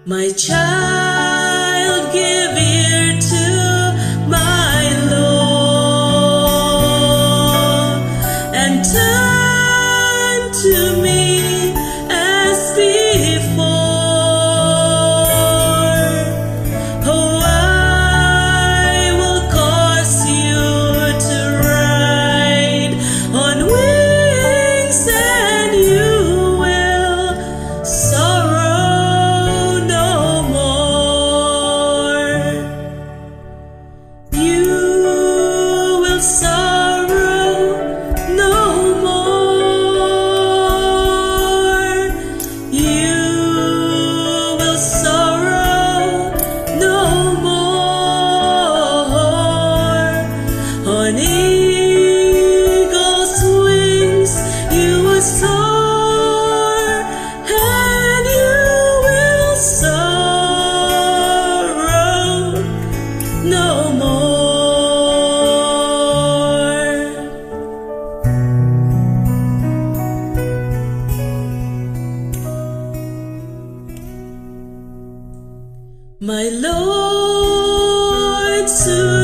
My child, give ear to my law and turn to me as before. Oh, I will cause you to ride on wings, and you will sorrow no more. You will sorrow no more. You will sorrow no more. On eagle's wings you will soar, and you will sorrow no more. My Lord, soon